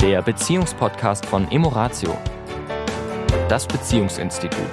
der Beziehungspodcast von Emoratio, das Beziehungsinstitut.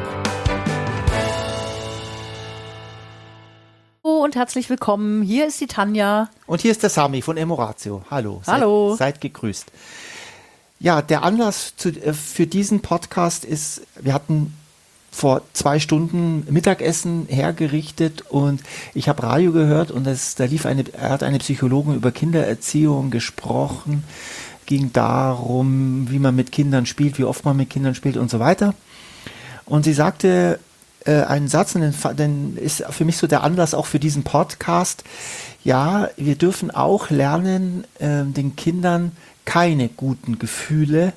Und herzlich willkommen. Hier ist die Tanja. Und hier ist der Sami von Emoratio. Hallo. Hallo. Seid gegrüßt. Ja, der Anlass für diesen Podcast ist, wir hatten vor 2 Stunden Mittagessen hergerichtet und ich habe Radio gehört und er hat eine Psychologin über Kindererziehung gesprochen, ging darum, wie man mit Kindern spielt, wie oft man mit Kindern spielt und so weiter. Und sie sagte einen Satz, den ist für mich so der Anlass auch für diesen Podcast. Ja, wir dürfen auch lernen, den Kindern keine guten Gefühle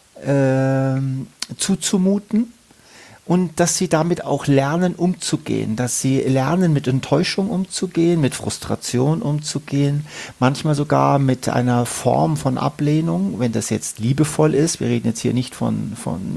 zuzumuten. Und dass sie damit auch lernen, umzugehen, dass sie lernen, mit Enttäuschung umzugehen, mit Frustration umzugehen, manchmal sogar mit einer Form von Ablehnung, wenn das jetzt liebevoll ist. Wir reden jetzt hier nicht von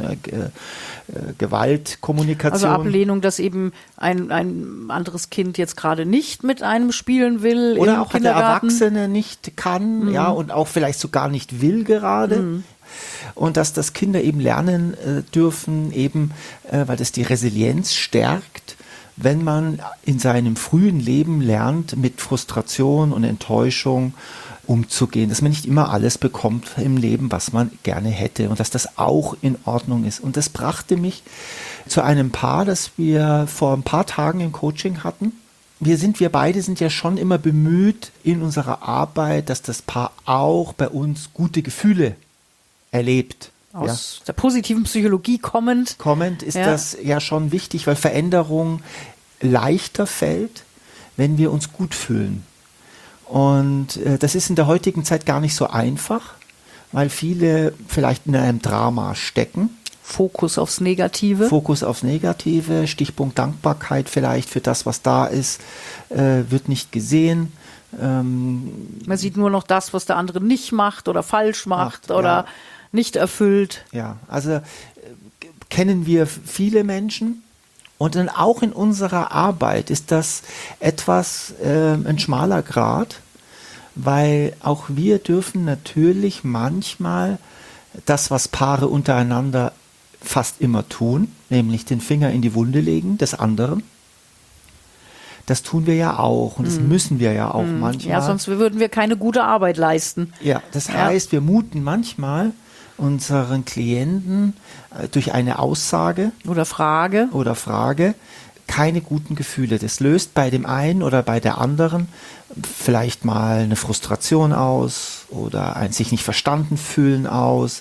Gewaltkommunikation. Also Ablehnung, dass eben ein anderes Kind jetzt gerade nicht mit einem spielen will. Oder im auch der Kindergarten. Erwachsene nicht kann, ja, und auch vielleicht sogar nicht will gerade. Und dass das Kinder eben lernen dürfen, eben, weil das die Resilienz stärkt, wenn man in seinem frühen Leben lernt, mit Frustration und Enttäuschung umzugehen, dass man nicht immer alles bekommt im Leben, was man gerne hätte und dass das auch in Ordnung ist. Und das brachte mich zu einem Paar, das wir vor ein paar Tagen im Coaching hatten. Wir beide sind ja schon immer bemüht in unserer Arbeit, dass das Paar auch bei uns gute Gefühle erlebt. Aus der positiven Psychologie kommend. Ist das ja schon wichtig, weil Veränderung leichter fällt, wenn wir uns gut fühlen. Und das ist in der heutigen Zeit gar nicht so einfach, weil viele vielleicht in einem Drama stecken. Fokus aufs Negative, Stichpunkt Dankbarkeit vielleicht für das, was da ist, wird nicht gesehen. Man sieht nur noch das, was der andere nicht macht oder falsch macht oder nicht erfüllt. Ja, also kennen wir viele Menschen und dann auch in unserer Arbeit ist das etwas ein schmaler Grat, weil auch wir dürfen natürlich manchmal das, was Paare untereinander fast immer tun, nämlich den Finger in die Wunde legen des anderen. Das tun wir ja auch und das müssen wir ja auch manchmal. Ja, sonst würden wir keine gute Arbeit leisten. Ja, das heißt, wir muten manchmal unseren Klienten durch eine Aussage oder Frage keine guten Gefühle. Das löst bei dem einen oder bei der anderen vielleicht mal eine Frustration aus oder ein sich nicht verstanden fühlen aus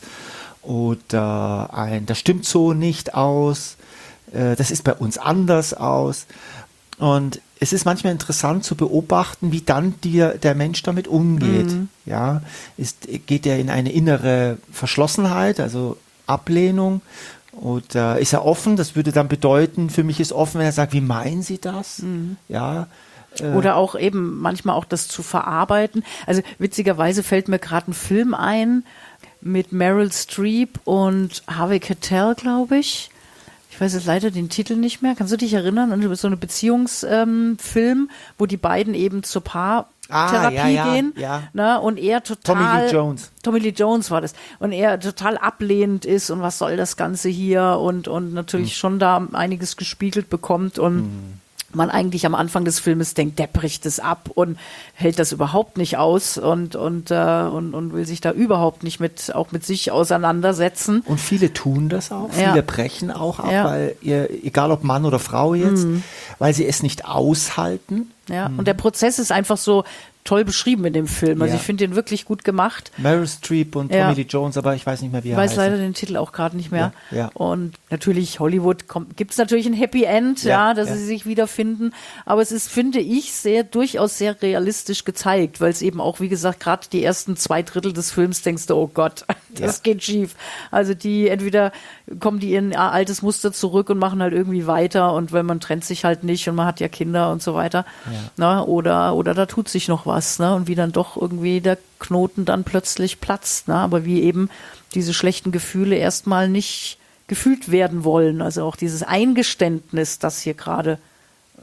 oder ein das stimmt so nicht aus, das ist bei uns anders aus. Und es ist manchmal interessant zu beobachten, wie dann der Mensch damit umgeht. Ja, geht er in eine innere Verschlossenheit, also Ablehnung, oder ist er offen? Das würde dann bedeuten, für mich ist offen, wenn er sagt, wie meinen Sie das? Ja. Oder auch eben manchmal auch das zu verarbeiten. Also witzigerweise fällt mir gerade ein Film ein mit Meryl Streep und Harvey Keitel, glaube ich. Ich weiß jetzt leider den Titel nicht mehr. Kannst du dich erinnern? Und so eine Beziehungsfilm, wo die beiden eben zur Paartherapie gehen. Ja. Ne? Und er total. Tommy Lee Jones war das. Und er total ablehnend ist und was soll das Ganze hier und natürlich schon da einiges gespiegelt bekommt und man eigentlich am Anfang des Filmes denkt, der bricht es ab und hält das überhaupt nicht aus und will sich da überhaupt nicht mit sich auseinandersetzen. Und viele tun das auch, viele brechen auch ab, weil egal ob Mann oder Frau jetzt, weil sie es nicht aushalten. Ja, und der Prozess ist einfach so toll beschrieben in dem Film. Also ich finde den wirklich gut gemacht. Meryl Streep und Tommy Lee Jones, aber ich weiß nicht mehr, wie er heißt. Ich weiß leider den Titel auch gerade nicht mehr. Ja. Und natürlich, Hollywood gibt es natürlich ein Happy End, dass sie sich wiederfinden. Aber es ist, finde ich, durchaus sehr realistisch gezeigt, weil es eben auch, wie gesagt, gerade die ersten 2/3 des Films denkst du, oh Gott, das geht schief. Also entweder kommen die in ihr altes Muster zurück und machen halt irgendwie weiter und wenn man trennt sich halt nicht und man hat ja Kinder und so weiter. Na, oder da tut sich noch was, ne? Und wie dann doch irgendwie der Knoten dann plötzlich platzt, ne? Aber wie eben diese schlechten Gefühle erstmal nicht gefühlt werden wollen. Also auch dieses Eingeständnis, dass hier gerade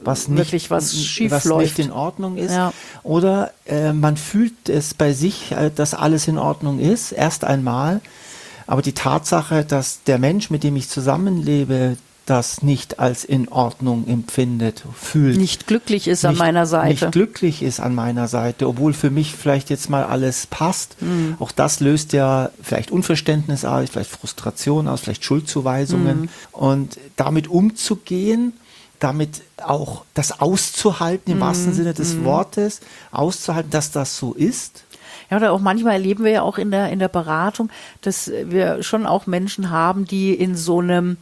was schief läuft. Nicht in Ordnung ist. Ja. Oder man fühlt es bei sich, dass alles in Ordnung ist, erst einmal. Aber die Tatsache, dass der Mensch, mit dem ich zusammenlebe, das nicht als in Ordnung empfindet, fühlt. Nicht glücklich ist an meiner Seite. Nicht glücklich ist an meiner Seite, obwohl für mich vielleicht jetzt mal alles passt. Auch das löst ja vielleicht Unverständnis aus, vielleicht Frustration aus, vielleicht Schuldzuweisungen. Und damit umzugehen, damit auch das auszuhalten, im wahrsten Sinne des Wortes, auszuhalten, dass das so ist. Ja, oder auch manchmal erleben wir ja auch in der Beratung, dass wir schon auch Menschen haben, die in so einem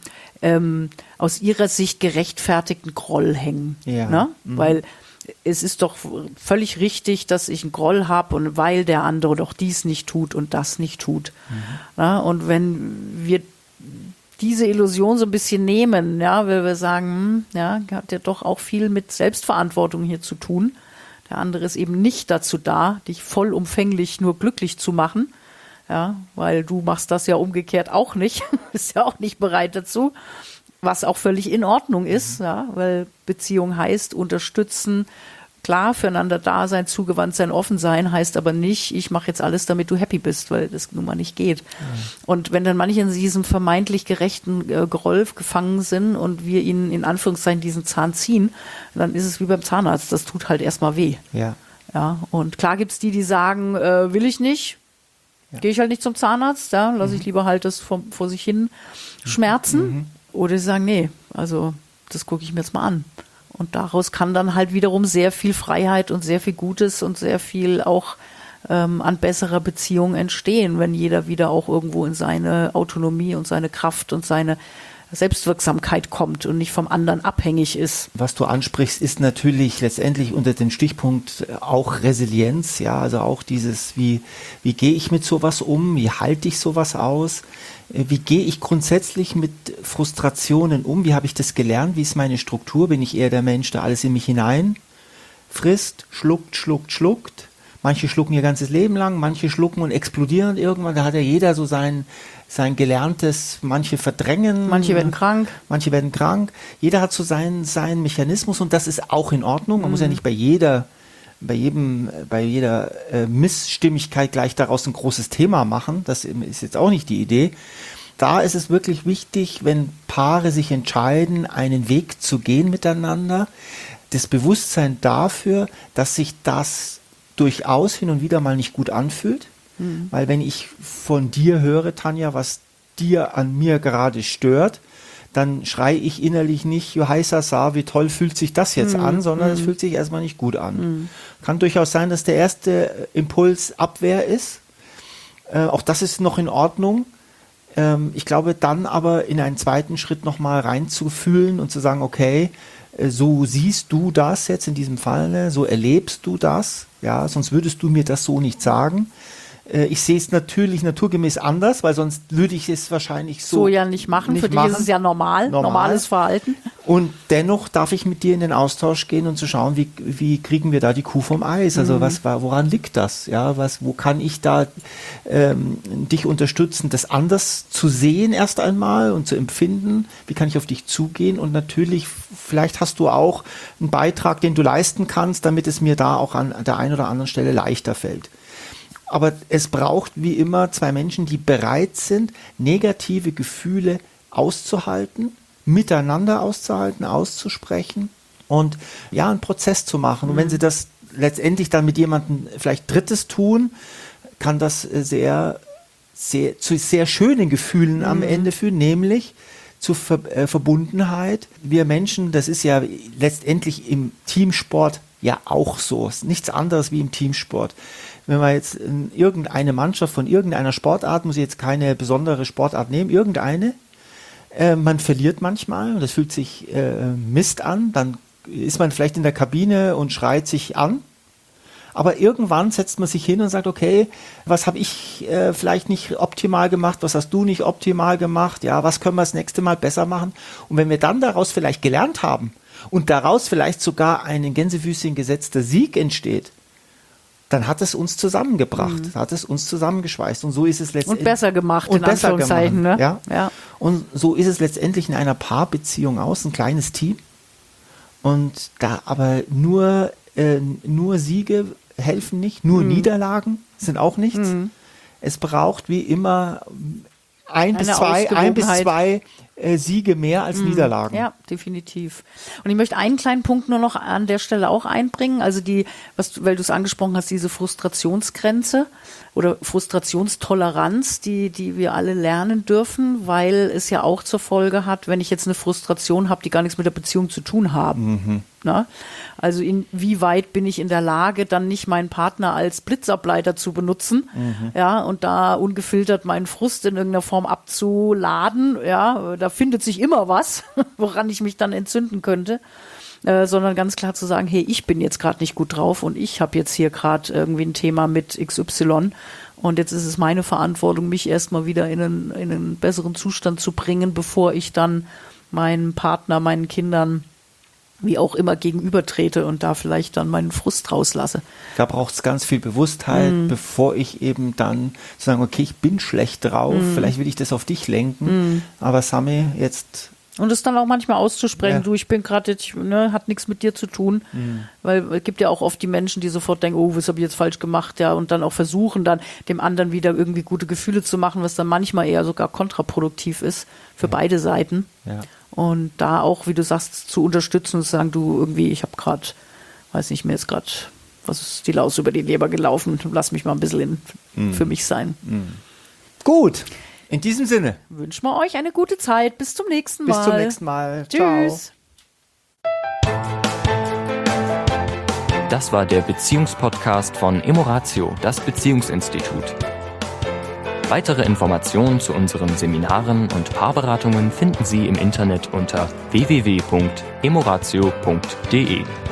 aus ihrer Sicht gerechtfertigten Groll hängen. Ja. Ne? Weil es ist doch völlig richtig, dass ich einen Groll habe und weil der andere doch dies nicht tut und das nicht tut. Ja, und wenn wir diese Illusion so ein bisschen nehmen, ja, weil wir sagen, hat ja doch auch viel mit Selbstverantwortung hier zu tun. Der andere ist eben nicht dazu da, dich vollumfänglich nur glücklich zu machen, ja, weil du machst das ja umgekehrt auch nicht, bist ja auch nicht bereit dazu, was auch völlig in Ordnung ist, ja, weil Beziehung heißt unterstützen, klar, füreinander da sein, zugewandt sein, offen sein, heißt aber nicht, ich mache jetzt alles, damit du happy bist, weil das nun mal nicht geht. Und wenn dann manche in diesem vermeintlich gerechten Groll gefangen sind und wir ihnen in Anführungszeichen diesen Zahn ziehen, dann ist es wie beim Zahnarzt, das tut halt erstmal weh. Ja. Ja, und klar gibt's die sagen, will ich nicht, gehe ich halt nicht zum Zahnarzt, ja, lasse ich lieber halt das vor sich hin schmerzen. Oder sie sagen, nee, also das gucke ich mir jetzt mal an. Und daraus kann dann halt wiederum sehr viel Freiheit und sehr viel Gutes und sehr viel auch an besserer Beziehung entstehen, wenn jeder wieder auch irgendwo in seine Autonomie und seine Kraft und seine Selbstwirksamkeit kommt und nicht vom anderen abhängig ist. Was du ansprichst, ist natürlich letztendlich unter dem Stichpunkt auch Resilienz, ja, also auch dieses, wie gehe ich mit sowas um, wie halte ich sowas aus, wie gehe ich grundsätzlich mit Frustrationen um, wie habe ich das gelernt, wie ist meine Struktur, bin ich eher der Mensch, der alles in mich hinein frisst, schluckt. Manche schlucken ihr ganzes Leben lang, manche schlucken und explodieren irgendwann. Da hat ja jeder so sein Gelerntes, manche verdrängen. Manche werden krank. Jeder hat so seinen Mechanismus und das ist auch in Ordnung. Man muss ja nicht bei jeder Missstimmigkeit gleich daraus ein großes Thema machen. Das ist jetzt auch nicht die Idee. Da ist es wirklich wichtig, wenn Paare sich entscheiden, einen Weg zu gehen miteinander, das Bewusstsein dafür, dass sich das durchaus hin und wieder mal nicht gut anfühlt, weil wenn ich von dir höre, Tanja, was dir an mir gerade stört, dann schreie ich innerlich nicht, Johaisasa, wie toll fühlt sich das jetzt an, sondern es fühlt sich erstmal nicht gut an. Kann durchaus sein, dass der erste Impuls Abwehr ist. Auch das ist noch in Ordnung. Ich glaube, dann aber in einen zweiten Schritt nochmal reinzufühlen und zu sagen, okay, so siehst du das jetzt in diesem Fall, so erlebst du das, ja, sonst würdest du mir das so nicht sagen. Ich sehe es natürlich naturgemäß anders, weil sonst würde ich es wahrscheinlich so ja nicht machen. Für dich ist es ja normales Verhalten. Und dennoch darf ich mit dir in den Austausch gehen und zu schauen, wie kriegen wir da die Kuh vom Eis? Also woran liegt das? Ja, wo kann ich da dich unterstützen, das anders zu sehen erst einmal und zu empfinden? Wie kann ich auf dich zugehen? Und natürlich, vielleicht hast du auch einen Beitrag, den du leisten kannst, damit es mir da auch an der einen oder anderen Stelle leichter fällt. Aber es braucht wie immer zwei Menschen, die bereit sind, negative Gefühle auszuhalten, miteinander auszuhalten, auszusprechen und ja, einen Prozess zu machen. Und wenn sie das letztendlich dann mit jemandem vielleicht Drittes tun, kann das zu sehr schönen Gefühlen am Ende führen, nämlich zu Verbundenheit. Wir Menschen, das ist ja letztendlich im Teamsport ja auch so. Es ist nichts anderes wie im Teamsport. Wenn man jetzt irgendeine Mannschaft von irgendeiner Sportart, muss ich jetzt keine besondere Sportart nehmen, irgendeine, man verliert manchmal und das fühlt sich Mist an, dann ist man vielleicht in der Kabine und schreit sich an, aber irgendwann setzt man sich hin und sagt, okay, was habe ich vielleicht nicht optimal gemacht, was hast du nicht optimal gemacht, ja, was können wir das nächste Mal besser machen? Und wenn wir dann daraus vielleicht gelernt haben und daraus vielleicht sogar ein in Gänsefüßchen gesetzter Sieg entsteht, dann hat es uns zusammengebracht, hat es uns zusammengeschweißt. Und so ist es letztendlich. Und besser gemacht, in Anführungszeichen. Ne? Ja. Und so ist es letztendlich in einer Paarbeziehung aus, ein kleines Team. Und da aber nur Siege helfen nicht, nur Niederlagen sind auch nichts. Es braucht wie immer ein bis zwei Siege mehr als Niederlagen. Ja, definitiv. Und ich möchte einen kleinen Punkt nur noch an der Stelle auch einbringen. Also weil du es angesprochen hast, diese Frustrationsgrenze oder Frustrationstoleranz, die wir alle lernen dürfen, weil es ja auch zur Folge hat, wenn ich jetzt eine Frustration habe, die gar nichts mit der Beziehung zu tun haben. Na? Also inwieweit bin ich in der Lage, dann nicht meinen Partner als Blitzableiter zu benutzen, ja, und da ungefiltert meinen Frust in irgendeiner Form abzuladen, ja, da findet sich immer was, woran ich mich dann entzünden könnte, sondern ganz klar zu sagen, hey, ich bin jetzt gerade nicht gut drauf und ich habe jetzt hier gerade irgendwie ein Thema mit XY und jetzt ist es meine Verantwortung, mich erstmal wieder in einen besseren Zustand zu bringen, bevor ich dann meinem Partner, meinen Kindern wie auch immer gegenübertrete und da vielleicht dann meinen Frust rauslasse. Da braucht es ganz viel Bewusstheit, bevor ich eben dann sagen, okay, ich bin schlecht drauf, vielleicht will ich das auf dich lenken, aber Sami, jetzt... Und es dann auch manchmal auszusprechen, Ja. du, ich bin gerade jetzt, hat nichts mit dir zu tun, weil es gibt ja auch oft die Menschen, die sofort denken, oh, was habe ich jetzt falsch gemacht, ja, und dann auch versuchen, dann dem anderen wieder irgendwie gute Gefühle zu machen, was dann manchmal eher sogar kontraproduktiv ist für beide Seiten. Ja. Und da auch, wie du sagst, zu unterstützen und zu sagen, du irgendwie, ich habe gerade, weiß nicht, mir ist gerade, was ist die Laus über die Leber gelaufen, lass mich mal ein bisschen für mich sein. Gut, in diesem Sinne. Wünschen wir euch eine gute Zeit. Bis zum nächsten Mal. Bis zum nächsten Mal. Tschüss. Ciao. Das war der Beziehungspodcast von Emoratio, das Beziehungsinstitut. Weitere Informationen zu unseren Seminaren und Paarberatungen finden Sie im Internet unter www.emoratio.de.